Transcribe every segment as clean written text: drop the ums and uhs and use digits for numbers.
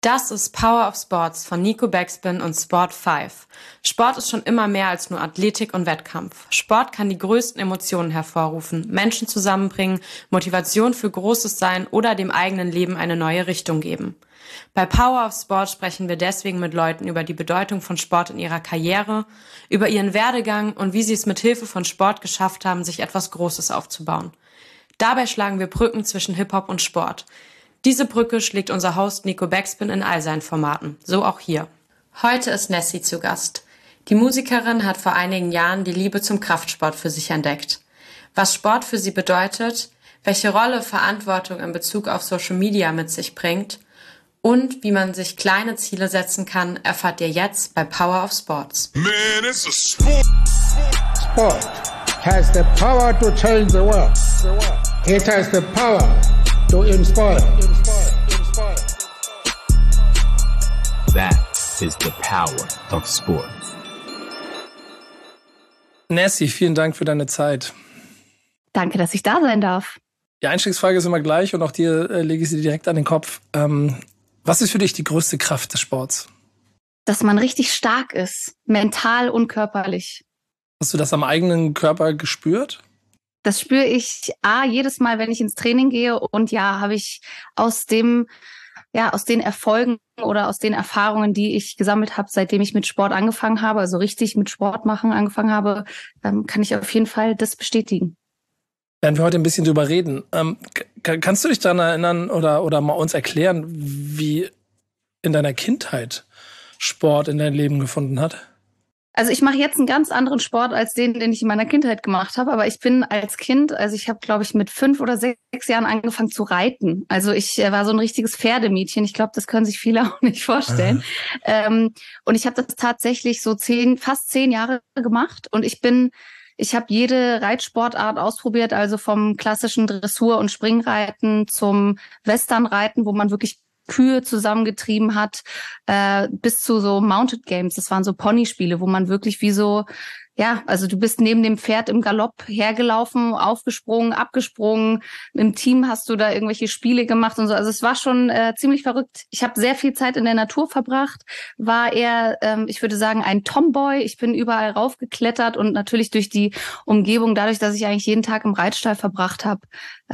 Das ist Power of Sports von Nico Backspin und Sport5. Sport ist schon immer mehr als nur Athletik und Wettkampf. Sport kann die größten Emotionen hervorrufen, Menschen zusammenbringen, Motivation für Großes sein oder dem eigenen Leben eine neue Richtung geben. Bei Power of Sport sprechen wir deswegen mit Leuten über die Bedeutung von Sport in ihrer Karriere, über ihren Werdegang und wie sie es mit Hilfe von Sport geschafft haben, sich etwas Großes aufzubauen. Dabei schlagen wir Brücken zwischen Hip-Hop und Sport. Diese Brücke schlägt unser Host Nico Backspin in all seinen Formaten, so auch hier. Heute ist Nessie zu Gast. Die Musikerin hat vor einigen Jahren die Liebe zum Kraftsport für sich entdeckt. Was Sport für sie bedeutet, welche Rolle Verantwortung in Bezug auf Social Media mit sich bringt und wie man sich kleine Ziele setzen kann, erfahrt ihr jetzt bei Power of Sports. Man, it's a sport. Sport has the power to change the world. It has the power to inspire. That is the power of sport. Nessie, vielen Dank für deine Zeit. Danke, dass ich da sein darf. Die Einstiegsfrage ist immer gleich und auch dir lege ich sie direkt an den Kopf. Was ist für dich die größte Kraft des Sports? Dass man richtig stark ist, mental und körperlich. Hast du das am eigenen Körper gespürt? Das spüre ich jedes Mal, wenn ich ins Training gehe. Und habe ich aus den Erfolgen oder aus den Erfahrungen, die ich gesammelt habe, seitdem ich mit Sport angefangen habe, also richtig mit Sport machen angefangen habe, kann ich auf jeden Fall das bestätigen. Werden wir heute ein bisschen drüber reden. Kannst du dich daran erinnern oder mal uns erklären, wie in deiner Kindheit Sport in dein Leben gefunden hat? Also ich mache jetzt einen ganz anderen Sport als den ich in meiner Kindheit gemacht habe. Aber ich bin als Kind, ich habe, glaube ich, mit 5 oder 6 Jahren angefangen zu reiten. Also ich war so ein richtiges Pferdemädchen. Ich glaube, das können sich viele auch nicht vorstellen. Und ich habe das tatsächlich so fast 10 Jahre gemacht. Und ich habe jede Reitsportart ausprobiert, also vom klassischen Dressur- und Springreiten zum Westernreiten, wo man wirklich Kühe zusammengetrieben hat, bis zu so Mounted Games. Das waren so Ponyspiele, wo man wirklich wie so, also du bist neben dem Pferd im Galopp hergelaufen, aufgesprungen, abgesprungen. Im Team hast du da irgendwelche Spiele gemacht und so. Also es war schon ziemlich verrückt. Ich habe sehr viel Zeit in der Natur verbracht, war eher, ich würde sagen, ein Tomboy. Ich bin überall raufgeklettert und natürlich durch die Umgebung, dadurch, dass ich eigentlich jeden Tag im Reitstall verbracht habe,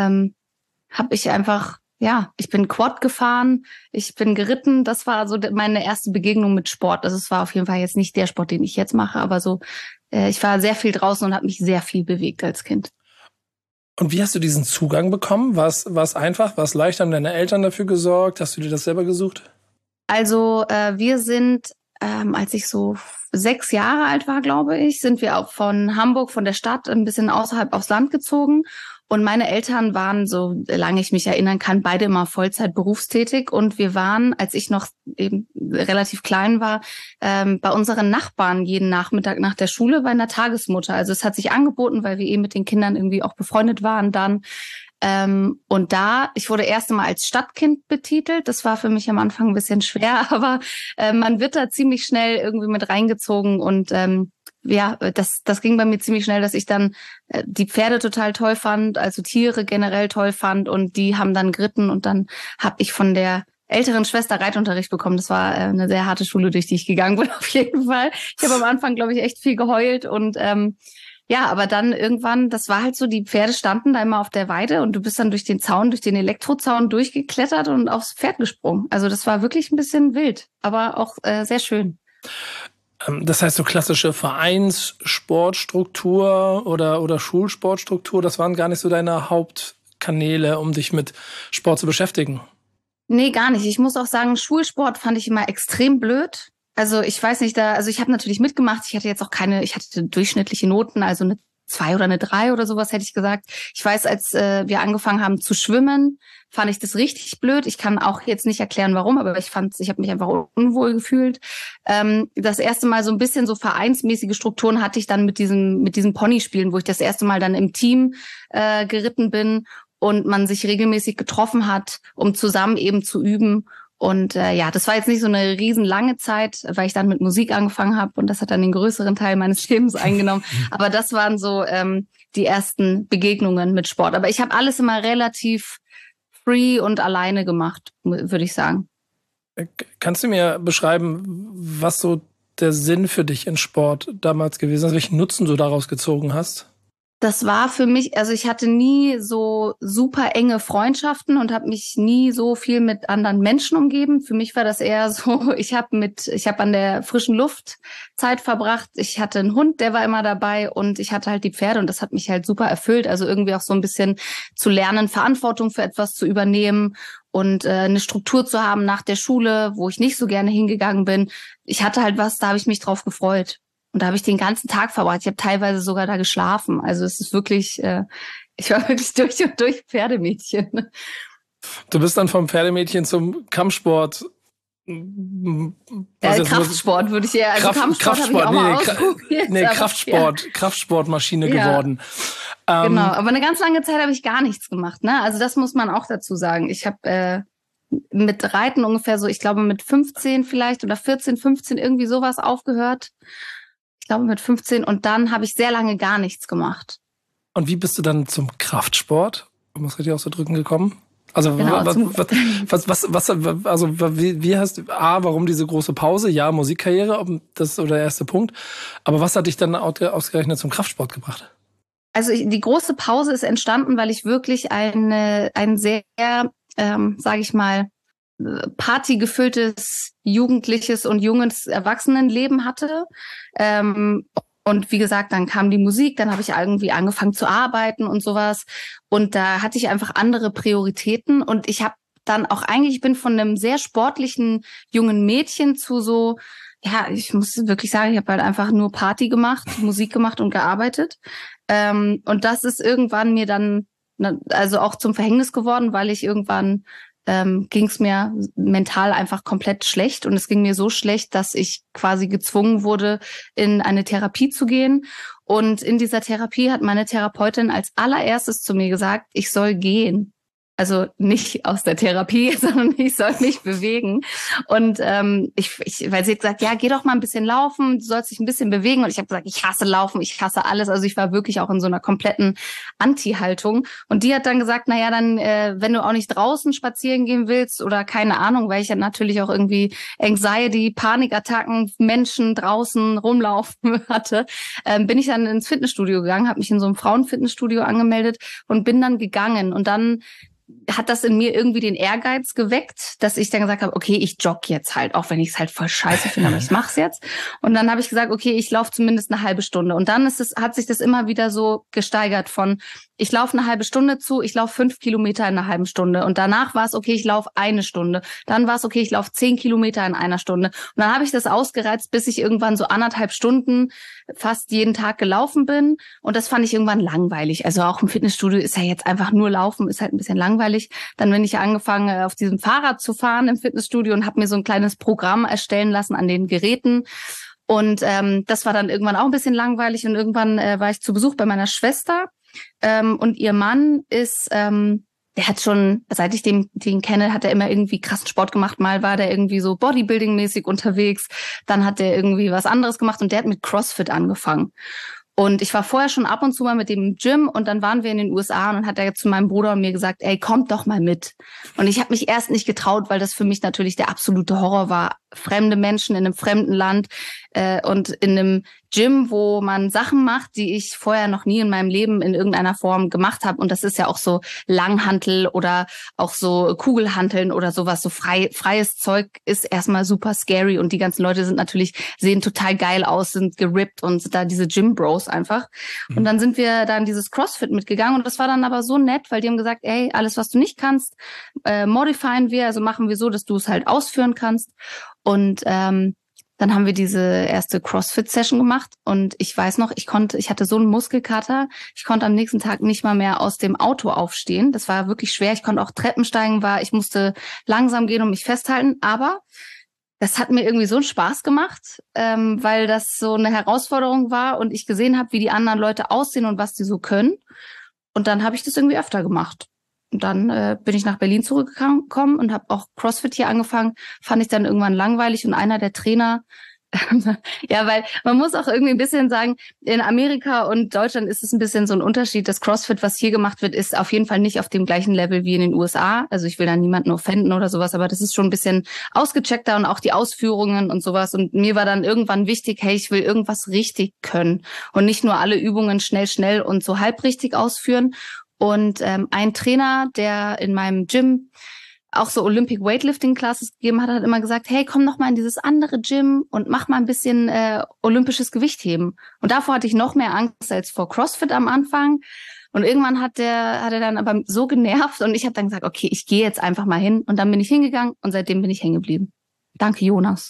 habe ich einfach ich bin Quad gefahren, ich bin geritten. Das war so meine erste Begegnung mit Sport. Also es war auf jeden Fall jetzt nicht der Sport, den ich jetzt mache, aber so, ich war sehr viel draußen und habe mich sehr viel bewegt als Kind. Und wie hast du diesen Zugang bekommen? War es einfach? War es leicht? Haben deine Eltern dafür gesorgt? Hast du dir das selber gesucht? Also wir sind, als ich so 6 Jahre alt war, glaube ich, sind wir auch von Hamburg, von der Stadt, ein bisschen außerhalb aufs Land gezogen. Und meine Eltern waren, so lange ich mich erinnern kann, beide immer Vollzeit berufstätig. Und wir waren, als ich noch eben relativ klein war, bei unseren Nachbarn jeden Nachmittag nach der Schule bei einer Tagesmutter. Also es hat sich angeboten, weil wir mit den Kindern irgendwie auch befreundet waren dann. Und ich wurde erst einmal als Stadtkind betitelt. Das war für mich am Anfang ein bisschen schwer, aber man wird da ziemlich schnell irgendwie mit reingezogen und das ging bei mir ziemlich schnell, dass ich dann die Pferde total toll fand, also Tiere generell toll fand und die haben dann geritten und dann habe ich von der älteren Schwester Reitunterricht bekommen. Das war eine sehr harte Schule, durch die ich gegangen bin auf jeden Fall. Ich habe am Anfang, glaube ich, echt viel geheult und aber dann irgendwann, das war halt so, die Pferde standen da immer auf der Weide und du bist dann durch den Elektrozaun durchgeklettert und aufs Pferd gesprungen. Also das war wirklich ein bisschen wild, aber auch sehr schön. Das heißt, so klassische Vereinssportstruktur oder Schulsportstruktur, das waren gar nicht so deine Hauptkanäle, um dich mit Sport zu beschäftigen? Nee, gar nicht. Ich muss auch sagen, Schulsport fand ich immer extrem blöd. Also ich weiß nicht, ich habe natürlich mitgemacht. Ich hatte jetzt auch ich hatte durchschnittliche Noten, also eine 2 oder eine 3 oder sowas hätte ich gesagt. Ich weiß, als wir angefangen haben zu schwimmen, fand ich das richtig blöd. Ich kann auch jetzt nicht erklären, warum, aber ich habe mich einfach unwohl gefühlt. Das erste Mal so ein bisschen so vereinsmäßige Strukturen hatte ich dann mit diesen Ponyspielen, wo ich das erste Mal dann im Team geritten bin und man sich regelmäßig getroffen hat, um zusammen eben zu üben. Und das war jetzt nicht so eine riesen lange Zeit, weil ich dann mit Musik angefangen habe und das hat dann den größeren Teil meines Lebens eingenommen. Aber das waren so die ersten Begegnungen mit Sport. Aber ich habe alles immer relativ free und alleine gemacht, würde ich sagen. Kannst du mir beschreiben, was so der Sinn für dich in Sport damals gewesen ist, welchen Nutzen du daraus gezogen hast? Das war für mich, also ich hatte nie so super enge Freundschaften und habe mich nie so viel mit anderen Menschen umgeben. Für mich war das eher so, ich habe an der frischen Luft Zeit verbracht. Ich hatte einen Hund, der war immer dabei und ich hatte halt die Pferde und das hat mich halt super erfüllt. Also irgendwie auch so ein bisschen zu lernen, Verantwortung für etwas zu übernehmen und eine Struktur zu haben nach der Schule, wo ich nicht so gerne hingegangen bin. Ich hatte halt was, da habe ich mich drauf gefreut. Und da habe ich den ganzen Tag verbracht. Ich habe teilweise sogar da geschlafen. Also es ist wirklich, ich war wirklich durch und durch Pferdemädchen. Du bist dann vom Pferdemädchen zum Kampfsport. Kraftsport würde ich eher, also Kampfsport habe ich auch mal ausprobiert. Kraftsportmaschine geworden. Genau, aber eine ganz lange Zeit habe ich gar nichts gemacht. Ne? Also das muss man auch dazu sagen. Ich habe mit Reiten ungefähr so, ich glaube mit 15 vielleicht oder 14, 15 irgendwie sowas aufgehört. Ich glaube mit 15 und dann habe ich sehr lange gar nichts gemacht. Und wie bist du dann zum Kraftsport, um es richtig auszudrücken, gekommen? Also genau, wie hast du, warum diese große Pause? Ja, Musikkarriere, das ist so der erste Punkt. Aber was hat dich dann ausgerechnet zum Kraftsport gebracht? Also die große Pause ist entstanden, weil ich wirklich ein sehr, sage ich mal, partygefülltes jugendliches und junges Erwachsenenleben hatte. Und wie gesagt, dann kam die Musik, dann habe ich irgendwie angefangen zu arbeiten und sowas. Und da hatte ich einfach andere Prioritäten. Und ich habe dann auch ich bin von einem sehr sportlichen jungen Mädchen zu so, ja, ich muss wirklich sagen, ich habe halt einfach nur Party gemacht, Musik gemacht und gearbeitet. Und das ist irgendwann mir dann, also auch zum Verhängnis geworden, weil ich irgendwann ging es mir mental einfach komplett schlecht. Und es ging mir so schlecht, dass ich quasi gezwungen wurde, in eine Therapie zu gehen. Und in dieser Therapie hat meine Therapeutin als allererstes zu mir gesagt, ich soll gehen. Also nicht aus der Therapie, sondern ich soll mich bewegen. Und weil sie hat gesagt, ja, geh doch mal ein bisschen laufen, du sollst dich ein bisschen bewegen. Und ich habe gesagt, ich hasse Laufen, ich hasse alles. Also ich war wirklich auch in so einer kompletten Anti-Haltung. Und die hat dann gesagt, naja, dann, wenn du auch nicht draußen spazieren gehen willst oder keine Ahnung, weil ich ja natürlich auch irgendwie Anxiety, Panikattacken, Menschen draußen rumlaufen hatte, bin ich dann ins Fitnessstudio gegangen, habe mich in so einem Frauenfitnessstudio angemeldet und bin dann gegangen. Und dann hat das in mir irgendwie den Ehrgeiz geweckt, dass ich dann gesagt habe, okay, ich jogge jetzt halt, auch wenn ich es halt voll scheiße finde, aber ich mache es jetzt. Und dann habe ich gesagt, okay, ich laufe zumindest eine halbe Stunde. Und dann hat sich das immer wieder so gesteigert von, ich laufe eine halbe Stunde zu, ich laufe 5 Kilometer in einer halben Stunde. Und danach war es, okay, ich laufe eine Stunde. Dann war es, okay, ich laufe 10 Kilometer in einer Stunde. Und dann habe ich das ausgereizt, bis ich irgendwann so 1,5 Stunden fast jeden Tag gelaufen bin. Und das fand ich irgendwann langweilig. Also auch im Fitnessstudio ist ja jetzt einfach nur Laufen, ist halt ein bisschen langweilig. Dann bin ich angefangen, auf diesem Fahrrad zu fahren im Fitnessstudio und habe mir so ein kleines Programm erstellen lassen an den Geräten. Und das war dann irgendwann auch ein bisschen langweilig. Und irgendwann war ich zu Besuch bei meiner Schwester. Und ihr Mann ist, der hat schon, seit ich den kenne, hat er immer irgendwie krassen Sport gemacht. Mal war der irgendwie so Bodybuilding-mäßig unterwegs. Dann hat er irgendwie was anderes gemacht und der hat mit CrossFit angefangen. Und ich war vorher schon ab und zu mal mit dem im Gym und dann waren wir in den USA und dann hat er zu meinem Bruder und mir gesagt, ey, kommt doch mal mit. Und ich habe mich erst nicht getraut, weil das für mich natürlich der absolute Horror war. Fremde Menschen in einem fremden Land und in einem Gym, wo man Sachen macht, die ich vorher noch nie in meinem Leben in irgendeiner Form gemacht habe. Und das ist ja auch so Langhantel oder auch so Kugelhanteln oder sowas. So freies Zeug ist erstmal super scary. Und die ganzen Leute sehen total geil aus, sind gerippt und sind da diese Gym-Bros einfach. Und dann sind wir da in dieses CrossFit mitgegangen. Und das war dann aber so nett, weil die haben gesagt, ey, alles, was du nicht kannst, modifieren wir. Also machen wir so, dass du es halt ausführen kannst. Und dann haben wir diese erste CrossFit-Session gemacht und ich weiß noch, ich hatte so einen Muskelkater, ich konnte am nächsten Tag nicht mal mehr aus dem Auto aufstehen. Das war wirklich schwer. Ich konnte auch Treppen steigen, ich musste langsam gehen und mich festhalten, aber das hat mir irgendwie so einen Spaß gemacht, weil das so eine Herausforderung war und ich gesehen habe, wie die anderen Leute aussehen und was die so können. Und dann habe ich das irgendwie öfter gemacht. Und dann bin ich nach Berlin zurückgekommen und habe auch CrossFit hier angefangen. Fand ich dann irgendwann langweilig. Und einer der Trainer, Ja, weil man muss auch irgendwie ein bisschen sagen, in Amerika und Deutschland ist es ein bisschen so ein Unterschied. Das CrossFit, was hier gemacht wird, ist auf jeden Fall nicht auf dem gleichen Level wie in den USA. Also ich will da niemanden offenden oder sowas, aber das ist schon ein bisschen ausgecheckter und auch die Ausführungen und sowas. Und mir war dann irgendwann wichtig, hey, ich will irgendwas richtig können und nicht nur alle Übungen schnell und so halb richtig ausführen. Und ein Trainer, der in meinem Gym auch so Olympic Weightlifting Classes gegeben hat, hat immer gesagt, hey, komm noch mal in dieses andere Gym und mach mal ein bisschen olympisches Gewichtheben. Und davor hatte ich noch mehr Angst als vor CrossFit am Anfang. Und irgendwann hat er dann aber so genervt und ich habe dann gesagt, okay, ich gehe jetzt einfach mal hin. Und dann bin ich hingegangen und seitdem bin ich hängen geblieben. Danke, Jonas.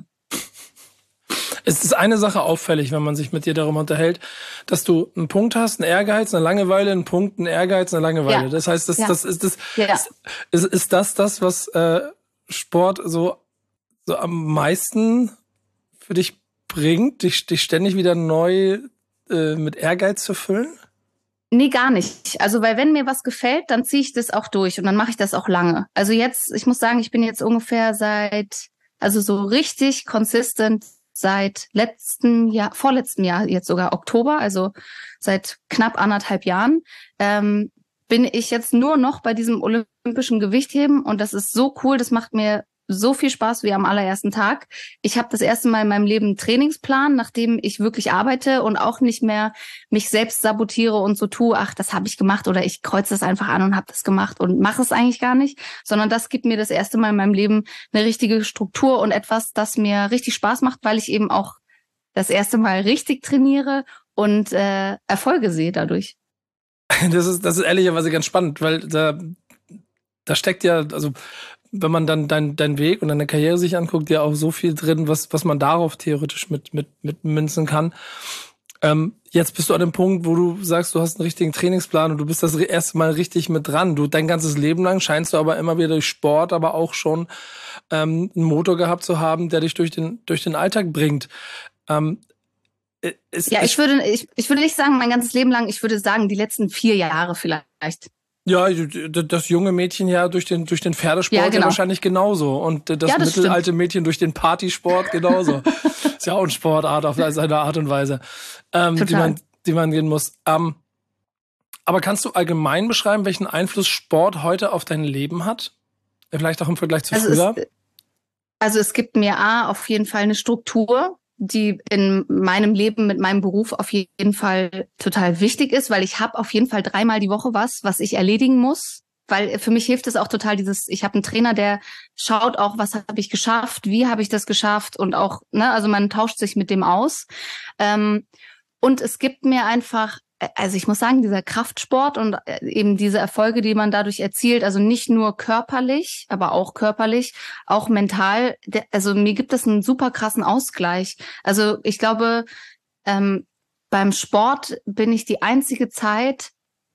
Es ist eine Sache auffällig, wenn man sich mit dir darüber unterhält, dass du einen Punkt hast, einen Ehrgeiz, eine Langeweile, einen Punkt, einen Ehrgeiz, eine Langeweile. Ja. Das heißt, ist das, was Sport so am meisten für dich bringt, dich ständig wieder neu mit Ehrgeiz zu füllen? Nee, gar nicht. Also, weil wenn mir was gefällt, dann ziehe ich das auch durch und dann mache ich das auch lange. Also jetzt, ich muss sagen, ich bin jetzt ungefähr so richtig consistent seit vorletztem Jahr, jetzt sogar Oktober, also seit knapp 1,5 Jahren, bin ich jetzt nur noch bei diesem olympischen Gewichtheben und das ist so cool, das macht mir so viel Spaß wie am allerersten Tag. Ich habe das erste Mal in meinem Leben einen Trainingsplan, nachdem ich wirklich arbeite und auch nicht mehr mich selbst sabotiere und so tue, ach, das habe ich gemacht oder ich kreuze das einfach an und habe das gemacht und mache es eigentlich gar nicht, sondern das gibt mir das erste Mal in meinem Leben eine richtige Struktur und etwas, das mir richtig Spaß macht, weil ich eben auch das erste Mal richtig trainiere und Erfolge sehe dadurch. Das ist ehrlicherweise ganz spannend, weil da steckt ja, also wenn man dann deinen Weg und deine Karriere sich anguckt, ja auch so viel drin, was man darauf theoretisch mit münzen kann. Jetzt bist du an dem Punkt, wo du sagst, du hast einen richtigen Trainingsplan und du bist das erste Mal richtig mit dran. Dein ganzes Leben lang scheinst du aber immer wieder durch Sport, aber auch schon einen Motor gehabt zu haben, der dich durch den Alltag bringt. Ich würde nicht sagen, mein ganzes Leben lang, ich würde sagen, die letzten 4 Jahre vielleicht. Ja, das junge Mädchen ja durch den Pferdesport ja, genau. Ja wahrscheinlich genauso. Und das mittelalte stimmt. Mädchen durch den Partysport genauso. Ist ja auch eine Sportart auf seine Art und Weise, die man gehen muss. Aber kannst du allgemein beschreiben, welchen Einfluss Sport heute auf dein Leben hat? Vielleicht auch im Vergleich zu früher? Es gibt mir auf jeden Fall eine Struktur, die in meinem Leben mit meinem Beruf auf jeden Fall total wichtig ist, weil ich habe auf jeden Fall 3-mal die Woche was ich erledigen muss. Weil für mich hilft es auch total ich habe einen Trainer, der schaut auch, was habe ich geschafft, wie habe ich das geschafft und auch, also man tauscht sich mit dem aus. Und es gibt mir einfach, also ich muss sagen, dieser Kraftsport und eben diese Erfolge, die man dadurch erzielt, also nicht nur körperlich, aber auch körperlich, auch mental, also mir gibt es einen super krassen Ausgleich. Also ich glaube, beim Sport bin ich die einzige Zeit,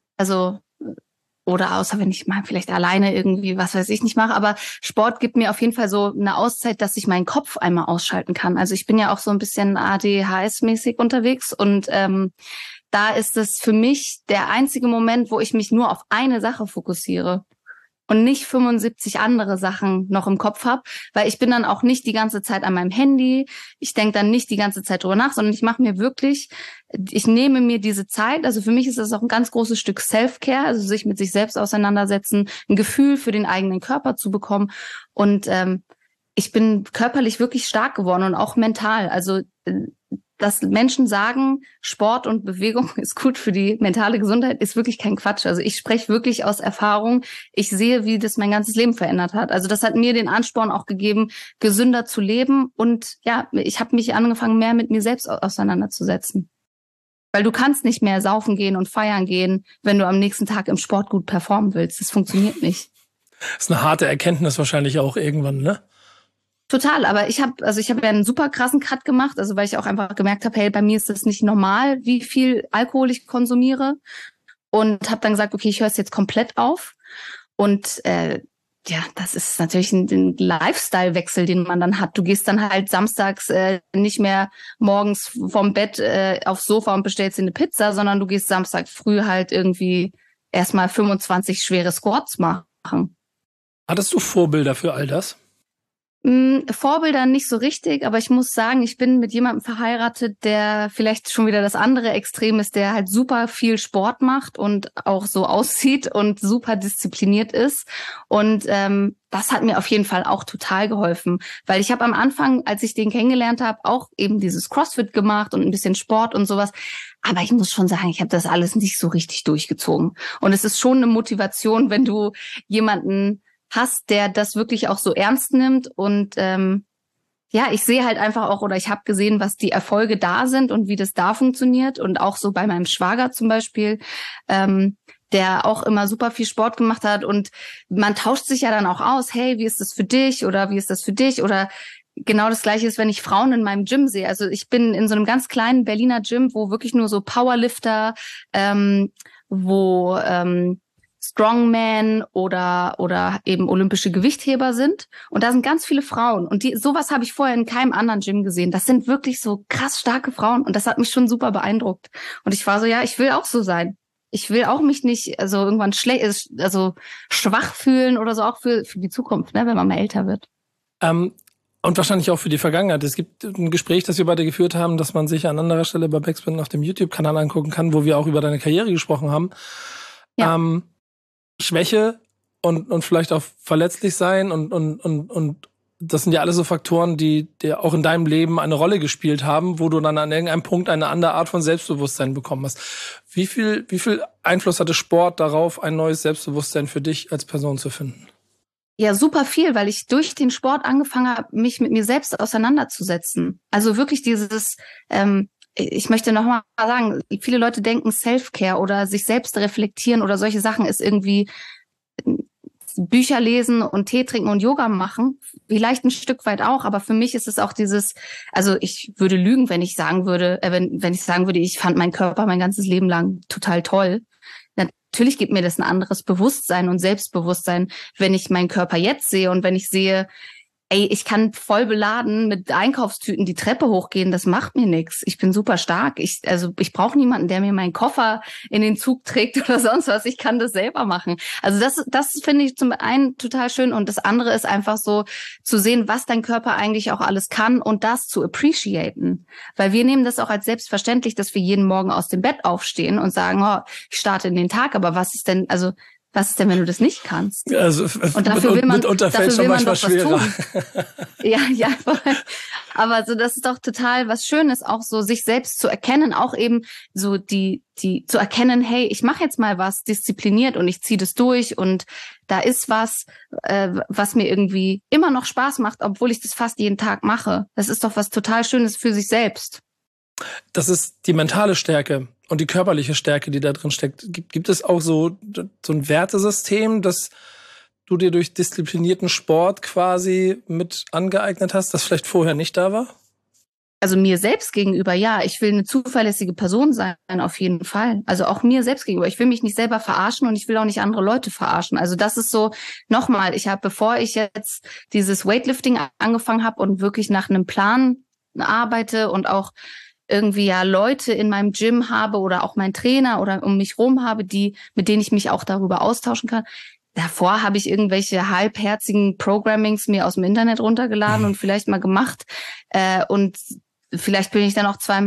oder außer wenn ich mal vielleicht alleine irgendwie, was weiß ich, nicht mache, aber Sport gibt mir auf jeden Fall so eine Auszeit, dass ich meinen Kopf einmal ausschalten kann. Also ich bin ja auch so ein bisschen ADHS-mäßig unterwegs und da ist es für mich der einzige Moment, wo ich mich nur auf eine Sache fokussiere und nicht 75 andere Sachen noch im Kopf habe, weil ich bin dann auch nicht die ganze Zeit an meinem Handy, ich denke dann nicht die ganze Zeit drüber nach, sondern ich nehme mir diese Zeit, also für mich ist das auch ein ganz großes Stück Self-Care, also sich mit sich selbst auseinandersetzen, ein Gefühl für den eigenen Körper zu bekommen und ich bin körperlich wirklich stark geworden und auch mental, also dass Menschen sagen, Sport und Bewegung ist gut für die mentale Gesundheit, ist wirklich kein Quatsch. Also ich spreche wirklich aus Erfahrung. Ich sehe, wie das mein ganzes Leben verändert hat. Also das hat mir den Ansporn auch gegeben, gesünder zu leben. Und ja, ich habe mich angefangen, mehr mit mir selbst auseinanderzusetzen. Weil du kannst nicht mehr saufen gehen und feiern gehen, wenn du am nächsten Tag im Sport gut performen willst. Das funktioniert nicht. Das ist eine harte Erkenntnis wahrscheinlich auch irgendwann, ne? Total, aber ich habe ja einen super krassen Cut gemacht, also weil ich auch einfach gemerkt habe, hey, bei mir ist das nicht normal, wie viel Alkohol ich konsumiere und habe dann gesagt, okay, ich höre es jetzt komplett auf und das ist natürlich ein Lifestyle-Wechsel, den man dann hat. Du gehst dann halt samstags nicht mehr morgens vom Bett aufs Sofa und bestellst dir eine Pizza, sondern du gehst Samstag früh halt irgendwie erstmal 25 schwere Squats machen. Hattest du Vorbilder für all das? Vorbilder nicht so richtig, aber ich muss sagen, ich bin mit jemandem verheiratet, der vielleicht schon wieder das andere Extrem ist, der halt super viel Sport macht und auch so aussieht und super diszipliniert ist. Und das hat mir auf jeden Fall auch total geholfen, weil ich habe am Anfang, als ich den kennengelernt habe, auch eben dieses CrossFit gemacht und ein bisschen Sport und sowas. Aber ich muss schon sagen, ich habe das alles nicht so richtig durchgezogen. Und es ist schon eine Motivation, wenn du jemanden hast, der das wirklich auch so ernst nimmt. Und ich sehe halt einfach auch, oder ich habe gesehen, was die Erfolge da sind und wie das da funktioniert. Und auch so bei meinem Schwager zum Beispiel, der auch immer super viel Sport gemacht hat. Und man tauscht sich ja dann auch aus, hey, wie ist das für dich? Oder wie ist das für dich? Oder genau das Gleiche ist, wenn ich Frauen in meinem Gym sehe. Also ich bin in so einem ganz kleinen Berliner Gym, wo wirklich nur so Powerlifter, wo Strongman oder eben olympische Gewichtheber sind. Und da sind ganz viele Frauen. Und sowas habe ich vorher in keinem anderen Gym gesehen. Das sind wirklich so krass starke Frauen. Und das hat mich schon super beeindruckt. Und ich war so, ja, ich will auch so sein. Ich will auch mich nicht irgendwann schwach fühlen oder so, auch für die Zukunft, ne, wenn man mal älter wird. Und wahrscheinlich auch für die Vergangenheit. Es gibt ein Gespräch, das wir beide geführt haben, das man sich an anderer Stelle bei Backspin auf dem YouTube-Kanal angucken kann, wo wir auch über deine Karriere gesprochen haben. Ja. Schwäche und vielleicht auch verletzlich sein und das sind ja alles so Faktoren, die auch in deinem Leben eine Rolle gespielt haben, wo du dann an irgendeinem Punkt eine andere Art von Selbstbewusstsein bekommen hast. Wie viel Einfluss hatte Sport darauf, ein neues Selbstbewusstsein für dich als Person zu finden? Ja, super viel, weil ich durch den Sport angefangen habe, mich mit mir selbst auseinanderzusetzen. Also wirklich dieses ich möchte nochmal sagen, viele Leute denken Self-Care oder sich selbst reflektieren oder solche Sachen ist irgendwie Bücher lesen und Tee trinken und Yoga machen. Vielleicht ein Stück weit auch, aber für mich ist es auch dieses, also ich würde lügen, wenn ich sagen würde, ich fand meinen Körper mein ganzes Leben lang total toll. Natürlich gibt mir das ein anderes Bewusstsein und Selbstbewusstsein, wenn ich meinen Körper jetzt sehe und wenn ich sehe, ey, ich kann voll beladen mit Einkaufstüten die Treppe hochgehen, das macht mir nichts. Ich bin super stark. Ich brauche niemanden, der mir meinen Koffer in den Zug trägt oder sonst was. Ich kann das selber machen. Also das finde ich zum einen total schön und das andere ist einfach so zu sehen, was dein Körper eigentlich auch alles kann und das zu appreciaten. Weil wir nehmen das auch als selbstverständlich, dass wir jeden Morgen aus dem Bett aufstehen und sagen, oh, ich starte in den Tag, aber was ist denn, wenn du das nicht kannst? Also, und dafür will man doch was schwerer. Tun. Ja, aber so, das ist doch total was Schönes, auch so sich selbst zu erkennen, auch eben so die zu erkennen, hey, ich mache jetzt mal was diszipliniert und ich ziehe das durch und da ist was, was mir irgendwie immer noch Spaß macht, obwohl ich das fast jeden Tag mache. Das ist doch was total Schönes für sich selbst. Das ist die mentale Stärke und die körperliche Stärke, die da drin steckt. Gibt es auch so ein Wertesystem, das du dir durch disziplinierten Sport quasi mit angeeignet hast, das vielleicht vorher nicht da war? Also mir selbst gegenüber, ja. Ich will eine zuverlässige Person sein, auf jeden Fall. Also auch mir selbst gegenüber. Ich will mich nicht selber verarschen und ich will auch nicht andere Leute verarschen. Also das ist so, nochmal, bevor ich jetzt dieses Weightlifting angefangen habe und wirklich nach einem Plan arbeite und auch irgendwie ja Leute in meinem Gym habe oder auch meinen Trainer oder um mich rum habe, mit denen ich mich auch darüber austauschen kann. Davor habe ich irgendwelche halbherzigen Programmings mir aus dem Internet runtergeladen und vielleicht mal gemacht. Und vielleicht bin ich dann auch 2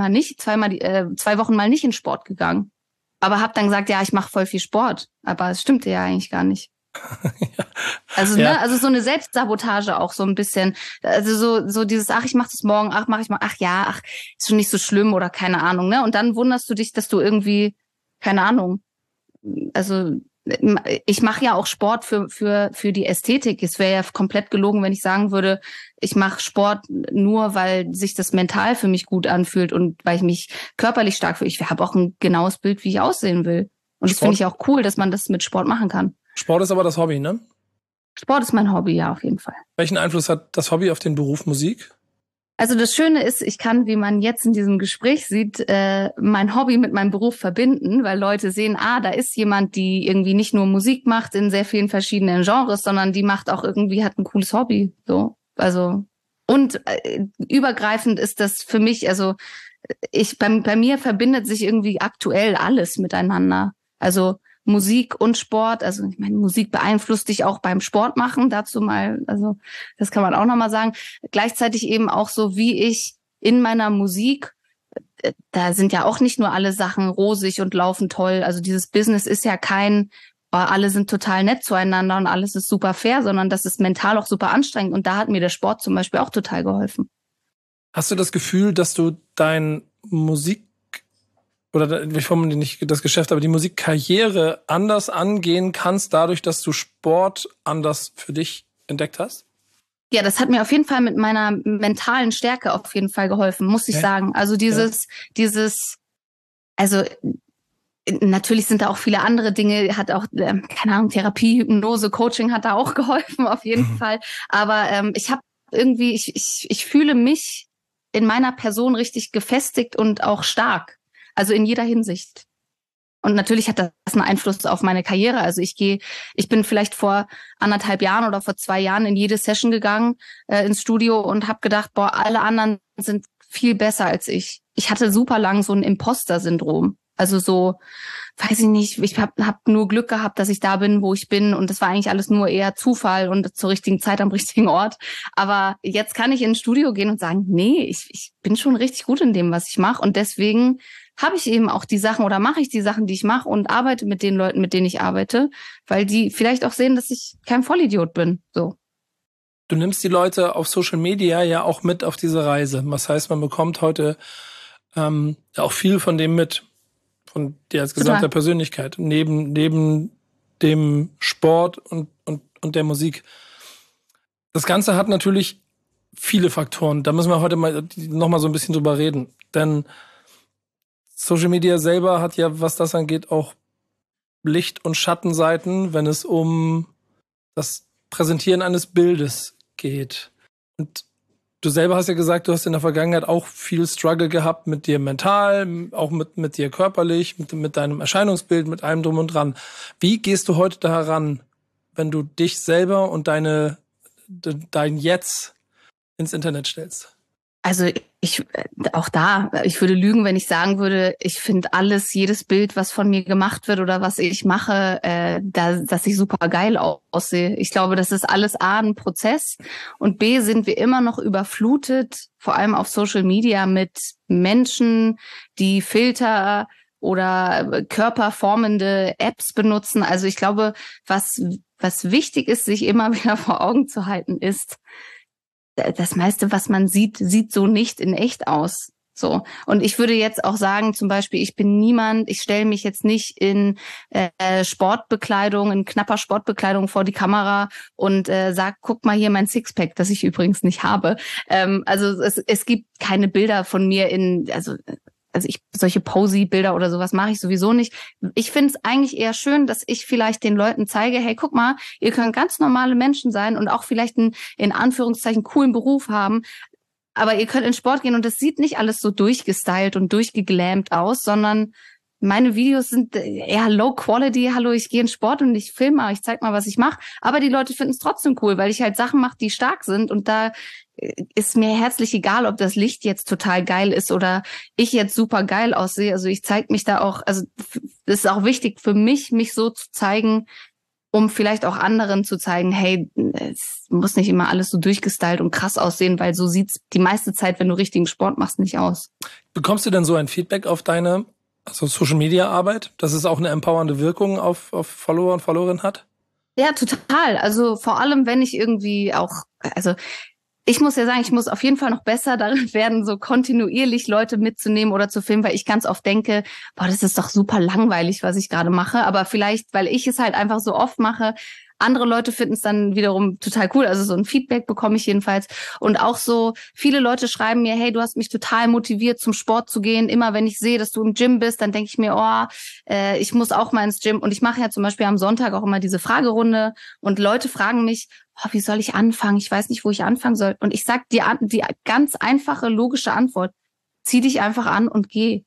Wochen mal nicht in Sport gegangen. Aber habe dann gesagt, ja, ich mache voll viel Sport. Aber es stimmte ja eigentlich gar nicht. Ja. Also, ja. Ne, also so eine Selbstsabotage auch so ein bisschen. Also so dieses, ich mach das morgen, mach ich mal, ist schon nicht so schlimm oder keine Ahnung, ne? Und dann wunderst du dich, dass du irgendwie, keine Ahnung, also ich mache ja auch Sport für die Ästhetik. Es wäre ja komplett gelogen, wenn ich sagen würde, ich mache Sport nur, weil sich das mental für mich gut anfühlt und weil ich mich körperlich stark fühle. Ich habe auch ein genaues Bild, wie ich aussehen will. Und das finde ich auch cool, dass man das mit Sport machen kann. Sport ist aber das Hobby, ne? Sport ist mein Hobby, ja, auf jeden Fall. Welchen Einfluss hat das Hobby auf den Beruf Musik? Also das Schöne ist, ich kann, wie man jetzt in diesem Gespräch sieht, mein Hobby mit meinem Beruf verbinden, weil Leute sehen, da ist jemand, die irgendwie nicht nur Musik macht in sehr vielen verschiedenen Genres, sondern die macht auch irgendwie, hat ein cooles Hobby. So, also und übergreifend ist das für mich, also bei mir verbindet sich irgendwie aktuell alles miteinander. Also Musik und Sport. Also ich meine, Musik beeinflusst dich auch beim Sport machen. Dazu mal, also das kann man auch nochmal sagen. Gleichzeitig eben auch so, wie ich in meiner Musik, da sind ja auch nicht nur alle Sachen rosig und laufen toll. Also dieses Business ist ja kein, alle sind total nett zueinander und alles ist super fair, sondern das ist mental auch super anstrengend. Und da hat mir der Sport zum Beispiel auch total geholfen. Hast du das Gefühl, dass du dein Musik oder ich formuliere nicht das Geschäft, aber die Musikkarriere anders angehen kannst, dadurch, dass du Sport anders für dich entdeckt hast? Ja, das hat mir auf jeden Fall mit meiner mentalen Stärke auf jeden Fall geholfen, muss ich sagen. Also also natürlich sind da auch viele andere Dinge, hat auch, keine Ahnung, Therapie, Hypnose, Coaching hat da auch geholfen, auf jeden Fall. Aber ich habe irgendwie, ich fühle mich in meiner Person richtig gefestigt und auch stark. Also in jeder Hinsicht. Und natürlich hat das einen Einfluss auf meine Karriere. Also ich bin vielleicht vor 1,5 Jahren oder vor 2 Jahren in jede Session gegangen ins Studio und habe gedacht, boah, alle anderen sind viel besser als ich. Ich hatte super lang so ein Imposter-Syndrom. Also so, weiß ich nicht, ich hab nur Glück gehabt, dass ich da bin, wo ich bin. Und das war eigentlich alles nur eher Zufall und zur richtigen Zeit am richtigen Ort. Aber jetzt kann ich ins Studio gehen und sagen, nee, ich bin schon richtig gut in dem, was ich mache. Und deswegen habe ich eben auch die Sachen oder mache ich die Sachen, die ich mache und arbeite mit den Leuten, mit denen ich arbeite, weil die vielleicht auch sehen, dass ich kein Vollidiot bin. So. Du nimmst die Leute auf Social Media ja auch mit auf diese Reise. Was heißt, man bekommt heute auch viel von dem mit, von dir als gesamter Persönlichkeit, neben dem Sport und der Musik. Das Ganze hat natürlich viele Faktoren. Da müssen wir heute noch mal so ein bisschen drüber reden. Denn Social Media selber hat ja, was das angeht, auch Licht- und Schattenseiten, wenn es um das Präsentieren eines Bildes geht. Und du selber hast ja gesagt, du hast in der Vergangenheit auch viel Struggle gehabt mit dir mental, auch mit dir körperlich, mit deinem Erscheinungsbild, mit allem drum und dran. Wie gehst du heute da heran, wenn du dich selber und dein Jetzt ins Internet stellst? Also ich würde lügen, wenn ich sagen würde, ich finde jedes Bild, was von mir gemacht wird oder was ich mache, dass ich super geil aussehe. Ich glaube, das ist alles A, ein Prozess und B, sind wir immer noch überflutet, vor allem auf Social Media, mit Menschen, die Filter oder körperformende Apps benutzen. Also ich glaube, was wichtig ist, sich immer wieder vor Augen zu halten, ist, das meiste, was man sieht so nicht in echt aus. So. Und ich würde jetzt auch sagen, zum Beispiel, ich stelle mich jetzt nicht in Sportbekleidung, in knapper Sportbekleidung vor die Kamera und sag, guck mal hier mein Sixpack, das ich übrigens nicht habe. Also es gibt keine Bilder von mir solche Posy-Bilder oder sowas mache ich sowieso nicht. Ich finde es eigentlich eher schön, dass ich vielleicht den Leuten zeige, hey, guck mal, ihr könnt ganz normale Menschen sein und auch vielleicht einen, in Anführungszeichen, coolen Beruf haben, aber ihr könnt in Sport gehen und das sieht nicht alles so durchgestylt und durchgeglammt aus, sondern meine Videos sind eher low quality. Hallo, ich gehe in Sport und ich filme, ich zeig mal, was ich mache. Aber die Leute finden es trotzdem cool, weil ich halt Sachen mache, die stark sind. Und da ist mir herzlich egal, ob das Licht jetzt total geil ist oder ich jetzt super geil aussehe. Also ich zeige mich da auch, also das ist auch wichtig für mich so zu zeigen, um vielleicht auch anderen zu zeigen, hey, es muss nicht immer alles so durchgestylt und krass aussehen, weil so sieht's die meiste Zeit, wenn du richtigen Sport machst, nicht aus. Bekommst du denn so ein Feedback auf deine Social-Media-Arbeit, dass es auch eine empowernde Wirkung auf Follower und Followerinnen hat? Ja, total. Also vor allem, wenn ich irgendwie ich muss ja sagen, ich muss auf jeden Fall noch besser darin werden, so kontinuierlich Leute mitzunehmen oder zu filmen, weil ich ganz oft denke, boah, das ist doch super langweilig, was ich gerade mache. Aber vielleicht, weil ich es halt einfach so oft mache, andere Leute finden es dann wiederum total cool. Also so ein Feedback bekomme ich jedenfalls. Und auch so, viele Leute schreiben mir, hey, du hast mich total motiviert, zum Sport zu gehen. Immer wenn ich sehe, dass du im Gym bist, dann denke ich mir, ich muss auch mal ins Gym. Und ich mache ja zum Beispiel am Sonntag auch immer diese Fragerunde. Und Leute fragen mich, wie soll ich anfangen? Ich weiß nicht, wo ich anfangen soll. Und ich sag die ganz einfache, logische Antwort. Zieh dich einfach an und geh.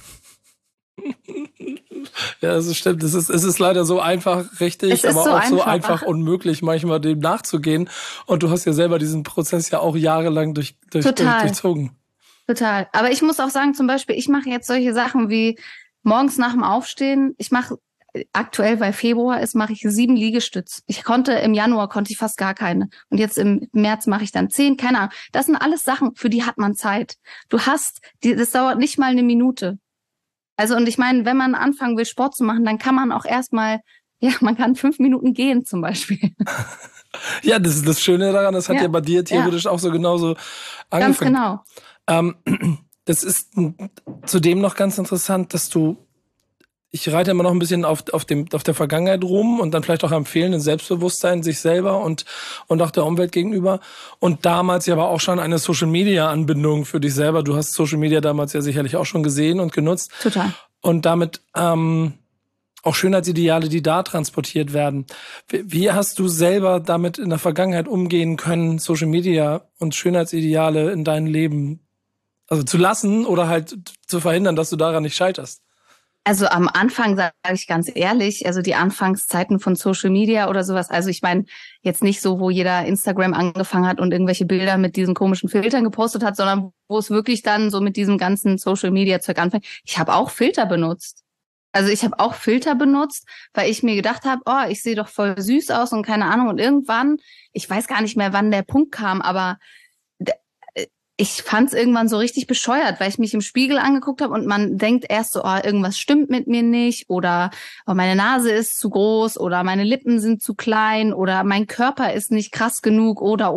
Ja, das stimmt. Es ist leider so einfach, richtig, aber auch so einfach unmöglich, manchmal dem nachzugehen. Und du hast ja selber diesen Prozess ja auch jahrelang durchzogen. Total. Aber ich muss auch sagen, zum Beispiel, ich mache jetzt solche Sachen wie morgens nach dem Aufstehen. aktuell, weil Februar ist, mache ich 7 Liegestütz. Im Januar konnte ich fast gar keine. Und jetzt im März mache ich dann 10, keine Ahnung. Das sind alles Sachen, für die hat man Zeit. Das dauert nicht mal eine Minute. Also, und ich meine, wenn man anfangen will, Sport zu machen, dann kann man auch erstmal, man kann 5 Minuten gehen zum Beispiel. Ja, das ist das Schöne daran, das hat ja bei dir theoretisch auch so genauso angefangen. Ganz genau. Das ist zudem noch ganz interessant, dass ich reite immer noch ein bisschen auf der Vergangenheit rum und dann vielleicht auch am fehlenden Selbstbewusstsein sich selber und auch der Umwelt gegenüber. Und damals ja aber auch schon eine Social-Media-Anbindung für dich selber. Du hast Social Media damals ja sicherlich auch schon gesehen und genutzt. Total. Und damit auch Schönheitsideale, die da transportiert werden. Wie hast du selber damit in der Vergangenheit umgehen können, Social Media und Schönheitsideale in dein Leben zu lassen oder halt zu verhindern, dass du daran nicht scheiterst? Also am Anfang, sage ich ganz ehrlich, also die Anfangszeiten von Social Media oder sowas, also ich meine jetzt nicht so, wo jeder Instagram angefangen hat und irgendwelche Bilder mit diesen komischen Filtern gepostet hat, sondern wo es wirklich dann so mit diesem ganzen Social Media Zeug anfängt. Ich habe auch Filter benutzt. Also ich habe auch Filter benutzt, weil ich mir gedacht habe, ich sehe doch voll süß aus und keine Ahnung. Und irgendwann, ich weiß gar nicht mehr, wann der Punkt kam, aber ich fand es irgendwann so richtig bescheuert, weil ich mich im Spiegel angeguckt habe und man denkt erst so, irgendwas stimmt mit mir nicht oder meine Nase ist zu groß oder meine Lippen sind zu klein oder mein Körper ist nicht krass genug oder.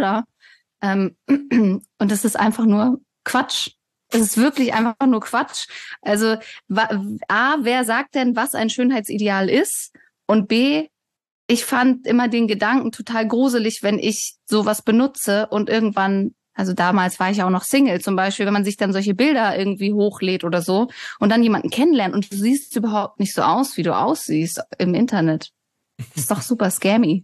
Und das ist einfach nur Quatsch. Es ist wirklich einfach nur Quatsch. Also A, wer sagt denn, was ein Schönheitsideal ist? Und B, ich fand immer den Gedanken total gruselig, wenn ich sowas benutze und irgendwann, also damals war ich auch noch Single zum Beispiel, wenn man sich dann solche Bilder irgendwie hochlädt oder so und dann jemanden kennenlernt und du siehst überhaupt nicht so aus, wie du aussiehst im Internet. Das ist doch super scammy.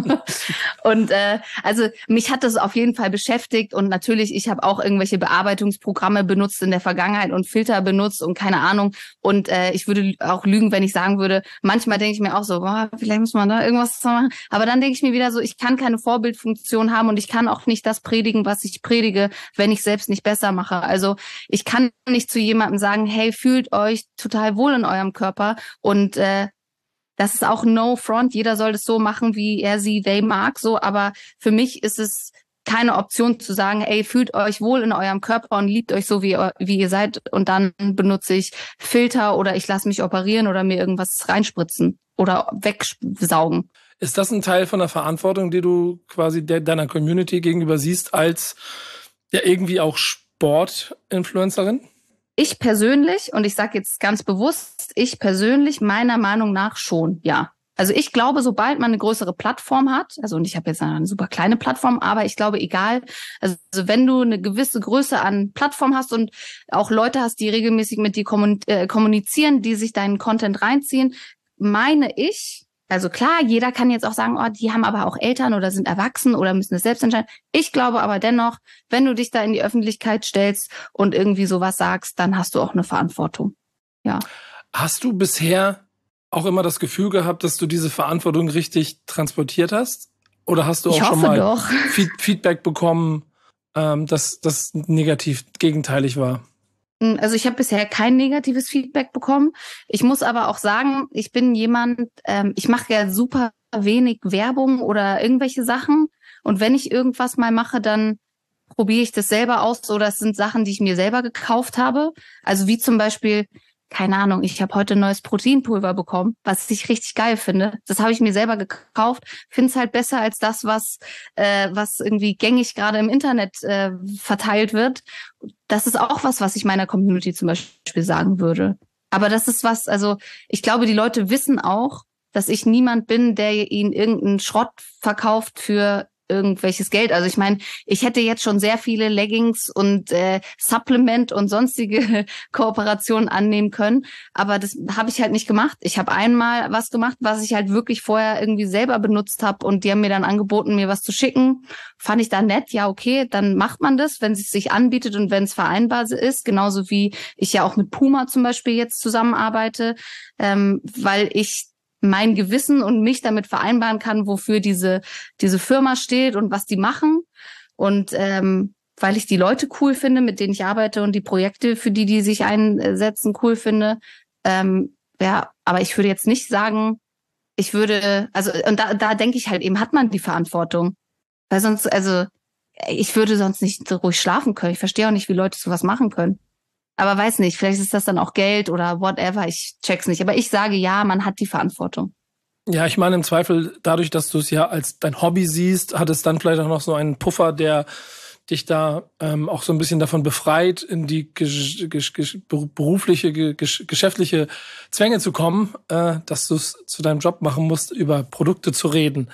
Und also mich hat das auf jeden Fall beschäftigt und natürlich, ich habe auch irgendwelche Bearbeitungsprogramme benutzt in der Vergangenheit und Filter benutzt und keine Ahnung und ich würde auch lügen, wenn ich sagen würde, manchmal denke ich mir auch so, vielleicht muss man da irgendwas machen, aber dann denke ich mir wieder so, ich kann keine Vorbildfunktion haben und ich kann auch nicht das predigen, was ich predige, wenn ich selbst nicht besser mache. Also ich kann nicht zu jemandem sagen, hey, fühlt euch total wohl in eurem Körper und das ist auch no front. Jeder soll das so machen, wie er, sie, they mag, so. Aber für mich ist es keine Option zu sagen, ey, fühlt euch wohl in eurem Körper und liebt euch so, wie ihr seid. Und dann benutze ich Filter oder ich lasse mich operieren oder mir irgendwas reinspritzen oder wegsaugen. Ist das ein Teil von der Verantwortung, die du quasi deiner Community gegenüber siehst, als ja irgendwie auch Sportinfluencerin? Ich persönlich, und ich sage jetzt ganz bewusst, ich persönlich meiner Meinung nach schon, ja. Also ich glaube, sobald man eine größere Plattform hat, also und ich habe jetzt eine super kleine Plattform, aber ich glaube, egal, also wenn du eine gewisse Größe an Plattform hast und auch Leute hast, die regelmäßig mit dir kommunizieren, die sich deinen Content reinziehen, meine ich, also klar, jeder kann jetzt auch sagen, die haben aber auch Eltern oder sind erwachsen oder müssen es selbst entscheiden. Ich glaube aber dennoch, wenn du dich da in die Öffentlichkeit stellst und irgendwie sowas sagst, dann hast du auch eine Verantwortung. Ja. Hast du bisher auch immer das Gefühl gehabt, dass du diese Verantwortung richtig transportiert hast? Oder hast du auch schon mal Feedback bekommen, dass das negativ gegenteilig war? Also ich habe bisher kein negatives Feedback bekommen. Ich muss aber auch sagen, ich bin jemand, ich mache ja super wenig Werbung oder irgendwelche Sachen. Und wenn ich irgendwas mal mache, dann probiere ich das selber aus. Oder es sind Sachen, die ich mir selber gekauft habe. Also wie zum Beispiel, keine Ahnung, ich habe heute ein neues Proteinpulver bekommen, was ich richtig geil finde. Das habe ich mir selber gekauft. Finde es halt besser als das, was irgendwie gängig gerade im Internet verteilt wird. Das ist auch was ich meiner Community zum Beispiel sagen würde. Aber das ist was, also ich glaube, die Leute wissen auch, dass ich niemand bin, der ihnen irgendeinen Schrott verkauft für irgendwelches Geld. Also ich meine, ich hätte jetzt schon sehr viele Leggings und Supplement und sonstige Kooperationen annehmen können, aber das habe ich halt nicht gemacht. Ich habe einmal was gemacht, was ich halt wirklich vorher irgendwie selber benutzt habe und die haben mir dann angeboten, mir was zu schicken. Fand ich da nett, ja okay, dann macht man das, wenn es sich anbietet und wenn es vereinbar ist. Genauso wie ich ja auch mit Puma zum Beispiel jetzt zusammenarbeite, weil ich mein Gewissen und mich damit vereinbaren kann, wofür diese Firma steht und was die machen. Und weil ich die Leute cool finde, mit denen ich arbeite und die Projekte, für die sich einsetzen, cool finde, ja, aber ich würde jetzt nicht sagen, und da denke ich halt eben, hat man die Verantwortung. Weil sonst, also, ich würde sonst nicht so ruhig schlafen können. Ich verstehe auch nicht, wie Leute sowas machen können. Aber weiß nicht, vielleicht ist das dann auch Geld oder whatever, ich check's nicht. Aber ich sage ja, man hat die Verantwortung. Ja, ich meine im Zweifel, dadurch, dass du es ja als dein Hobby siehst, hat es dann vielleicht auch noch so einen Puffer, der dich da auch so ein bisschen davon befreit, in die berufliche, geschäftliche Zwänge zu kommen, dass du es zu deinem Job machen musst, über Produkte zu reden.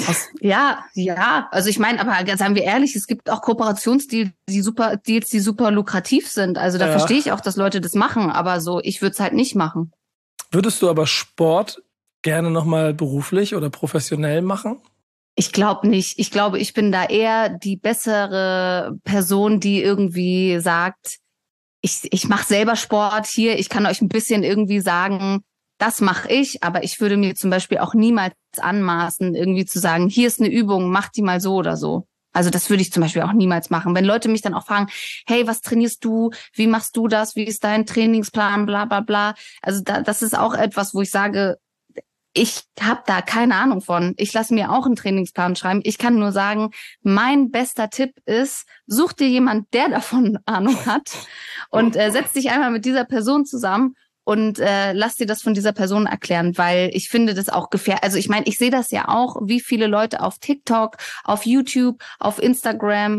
Ja. Also ich meine, aber seien wir ehrlich, es gibt auch Kooperationsdeals, die super lukrativ sind. Also da verstehe ich auch, dass Leute das machen, aber so, ich würde es halt nicht machen. Würdest du aber Sport gerne nochmal beruflich oder professionell machen? Ich glaube nicht. Ich glaube, ich bin da eher die bessere Person, die irgendwie sagt, ich mache selber Sport hier, ich kann euch ein bisschen irgendwie sagen, das mache ich, aber ich würde mir zum Beispiel auch niemals anmaßen, irgendwie zu sagen, hier ist eine Übung, mach die mal so oder so. Also das würde ich zum Beispiel auch niemals machen. Wenn Leute mich dann auch fragen, hey, was trainierst du? Wie machst du das? Wie ist dein Trainingsplan? Bla bla bla. Also das ist auch etwas, wo ich sage, ich habe da keine Ahnung von. Ich lasse mir auch einen Trainingsplan schreiben. Ich kann nur sagen, mein bester Tipp ist, such dir jemand, der davon Ahnung hat und setz dich einmal mit dieser Person zusammen und lass dir das von dieser Person erklären, weil ich finde das auch gefährlich. Also ich meine, ich sehe das ja auch, wie viele Leute auf TikTok, auf YouTube, auf Instagram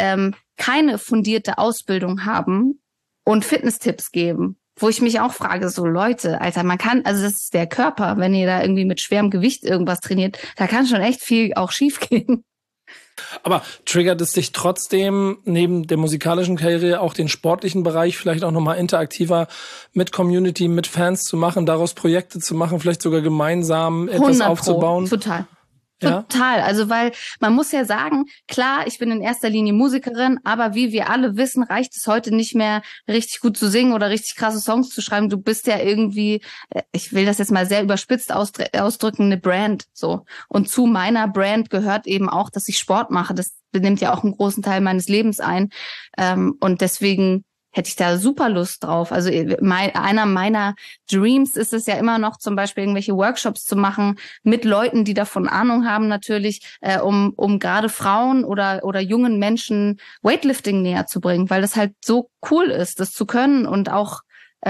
keine fundierte Ausbildung haben und Fitnesstipps geben. Wo ich mich auch frage, so Leute, Alter, also das ist der Körper, wenn ihr da irgendwie mit schwerem Gewicht irgendwas trainiert, da kann schon echt viel auch schief gehen. Aber triggert es dich trotzdem, neben der musikalischen Karriere auch den sportlichen Bereich vielleicht auch nochmal interaktiver mit Community, mit Fans zu machen, daraus Projekte zu machen, vielleicht sogar gemeinsam etwas aufzubauen? Total. Total. Also weil man muss ja sagen, klar, ich bin in erster Linie Musikerin, aber wie wir alle wissen, reicht es heute nicht mehr, richtig gut zu singen oder richtig krasse Songs zu schreiben. Du bist ja irgendwie, ich will das jetzt mal sehr überspitzt ausdrücken, eine Brand. So. Und zu meiner Brand gehört eben auch, dass ich Sport mache. Das nimmt ja auch einen großen Teil meines Lebens ein. Und deswegen hätte ich da super Lust drauf. Also einer meiner Dreams ist es ja immer noch, zum Beispiel irgendwelche Workshops zu machen mit Leuten, die davon Ahnung haben natürlich, um gerade Frauen oder jungen Menschen Weightlifting näher zu bringen, weil das halt so cool ist, das zu können und auch,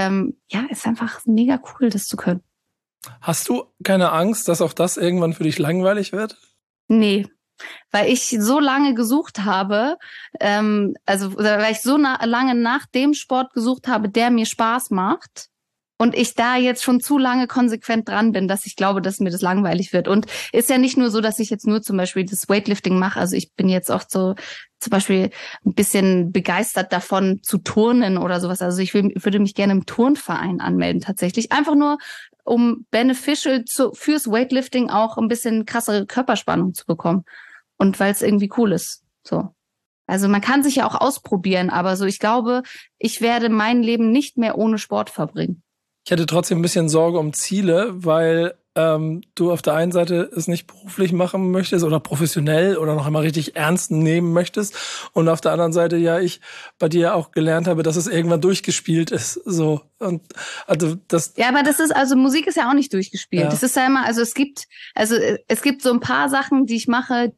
ist einfach mega cool, das zu können. Hast du keine Angst, dass auch das irgendwann für dich langweilig wird? Nee. Weil ich so lange gesucht habe, weil ich so lange nach dem Sport gesucht habe, der mir Spaß macht und ich da jetzt schon zu lange konsequent dran bin, dass ich glaube, dass mir das langweilig wird. Und ist ja nicht nur so, dass ich jetzt nur zum Beispiel das Weightlifting mache. Also ich bin jetzt auch so zum Beispiel ein bisschen begeistert davon zu turnen oder sowas. Also ich würde mich gerne im Turnverein anmelden tatsächlich. Einfach nur, um beneficial fürs Weightlifting auch ein bisschen krassere Körperspannung zu bekommen. Und weil es irgendwie cool ist. So. Also man kann sich ja auch ausprobieren, aber so, ich glaube, ich werde mein Leben nicht mehr ohne Sport verbringen. Ich hätte trotzdem ein bisschen Sorge um Ziele, weil du auf der einen Seite es nicht beruflich machen möchtest oder professionell oder noch einmal richtig ernst nehmen möchtest und auf der anderen Seite ja ich bei dir auch gelernt habe, dass es irgendwann durchgespielt ist. So. Und also das. Ja, aber das ist, also Musik ist ja auch nicht durchgespielt. Ja. Das ist ja immer, es gibt so ein paar Sachen, die ich mache,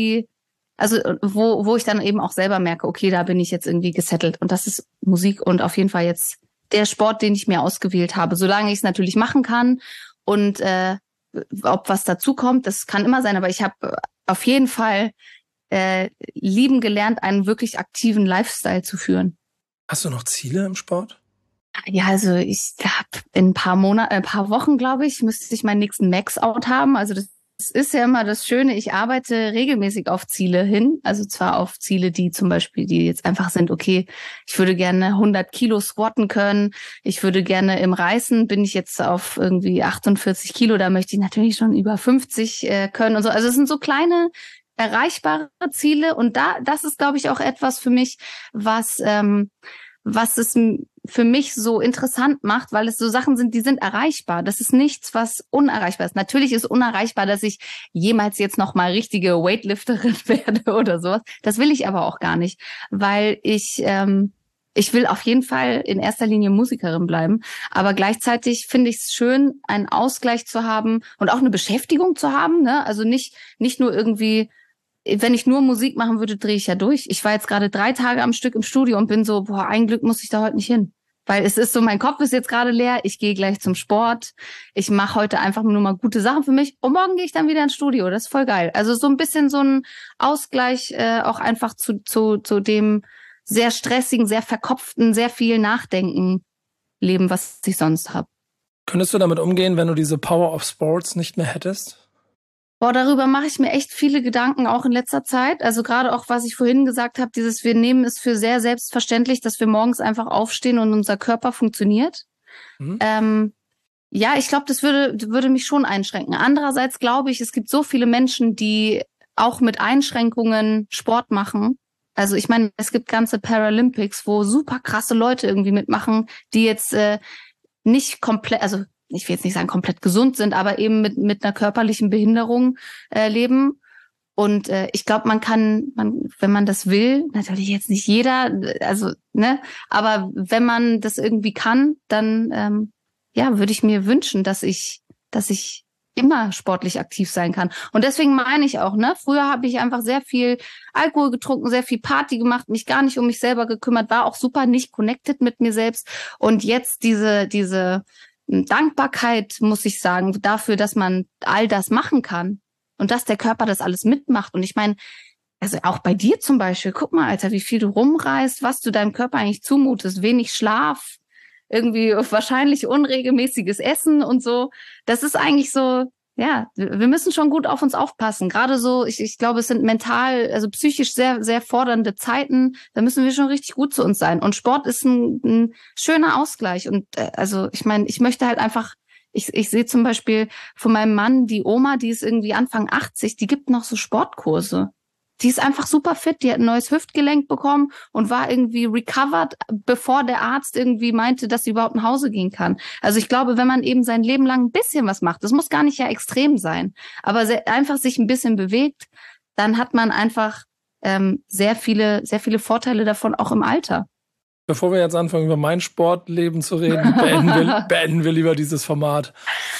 wo ich dann eben auch selber merke, okay, da bin ich jetzt irgendwie gesettelt und das ist Musik und auf jeden Fall jetzt der Sport, den ich mir ausgewählt habe, solange ich es natürlich machen kann und ob was dazu kommt, das kann immer sein, aber ich habe auf jeden Fall lieben gelernt, einen wirklich aktiven Lifestyle zu führen. Hast du noch Ziele im Sport? Ja, also ich habe in ein paar Wochen, glaube ich, müsste ich meinen nächsten Max-Out haben, also das ist ja immer das Schöne, ich arbeite regelmäßig auf Ziele hin, also zwar auf Ziele, die zum Beispiel, die jetzt einfach sind, okay, ich würde gerne 100 Kilo squatten können, ich würde gerne im Reißen, bin ich jetzt auf irgendwie 48 Kilo, da möchte ich natürlich schon über 50 können und so, also es sind so kleine, erreichbare Ziele und das ist, glaube ich, auch etwas für mich, was es für mich so interessant macht, weil es so Sachen sind, die sind erreichbar. Das ist nichts, was unerreichbar ist. Natürlich ist unerreichbar, dass ich jemals jetzt noch mal richtige Weightlifterin werde oder sowas. Das will ich aber auch gar nicht, weil ich ich will auf jeden Fall in erster Linie Musikerin bleiben, aber gleichzeitig finde ich es schön, einen Ausgleich zu haben und auch eine Beschäftigung zu haben, ne? Also nicht nur irgendwie, wenn ich nur Musik machen würde, drehe ich ja durch. Ich war jetzt gerade 3 Tage am Stück im Studio und bin so, ein Glück muss ich da heute nicht hin. Weil es ist so, mein Kopf ist jetzt gerade leer, ich gehe gleich zum Sport, ich mache heute einfach nur mal gute Sachen für mich und morgen gehe ich dann wieder ins Studio. Das ist voll geil. Also so ein bisschen so ein Ausgleich auch einfach zu dem sehr stressigen, sehr verkopften, sehr viel Nachdenken Leben, was ich sonst habe. Könntest du damit umgehen, wenn du diese Power of Sports nicht mehr hättest? Darüber mache ich mir echt viele Gedanken, auch in letzter Zeit. Also gerade auch, was ich vorhin gesagt habe, wir nehmen es für sehr selbstverständlich, dass wir morgens einfach aufstehen und unser Körper funktioniert. Ja, ich glaube, das würde mich schon einschränken. Andererseits glaube ich, es gibt so viele Menschen, die auch mit Einschränkungen Sport machen. Also ich meine, es gibt ganze Paralympics, wo super krasse Leute irgendwie mitmachen, die jetzt nicht komplett, also ich will jetzt nicht sagen komplett gesund sind, aber eben mit einer körperlichen Behinderung leben. Und ich glaube, wenn man das will, natürlich jetzt nicht jeder, also ne, aber wenn man das irgendwie kann, dann würde ich mir wünschen, dass ich immer sportlich aktiv sein kann. Und deswegen meine ich auch, ne, früher habe ich einfach sehr viel Alkohol getrunken, sehr viel Party gemacht, mich gar nicht um mich selber gekümmert, war auch super nicht connected mit mir selbst. Und jetzt diese Dankbarkeit, muss ich sagen, dafür, dass man all das machen kann und dass der Körper das alles mitmacht. Und ich meine, also auch bei dir zum Beispiel, guck mal, Alter, wie viel du rumreist, was du deinem Körper eigentlich zumutest, wenig Schlaf, irgendwie wahrscheinlich unregelmäßiges Essen und so. Das ist eigentlich so, ja, wir müssen schon gut auf uns aufpassen. Gerade so, ich glaube, es sind mental, also psychisch sehr, sehr fordernde Zeiten. Da müssen wir schon richtig gut zu uns sein. Und Sport ist ein schöner Ausgleich. Und also ich meine, ich möchte halt einfach, ich sehe zum Beispiel von meinem Mann die Oma, die ist irgendwie Anfang 80, die gibt noch so Sportkurse. Die ist einfach super fit, die hat ein neues Hüftgelenk bekommen und war irgendwie recovered, bevor der Arzt irgendwie meinte, dass sie überhaupt nach Hause gehen kann. Also ich glaube, wenn man eben sein Leben lang ein bisschen was macht, das muss gar nicht ja extrem sein, aber einfach sich ein bisschen bewegt, dann hat man einfach sehr viele Vorteile davon, auch im Alter. Bevor wir jetzt anfangen, über mein Sportleben zu reden, beenden wir lieber dieses Format.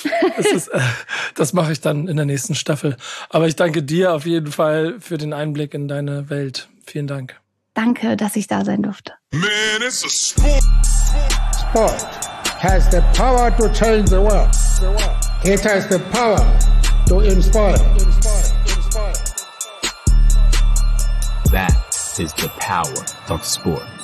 Das mache ich dann in der nächsten Staffel. Aber ich danke dir auf jeden Fall für den Einblick in deine Welt. Vielen Dank. Danke, dass ich da sein durfte. Man, it's a sport. Sport has the power to change the world. It has the power to inspire. That is the power of sport.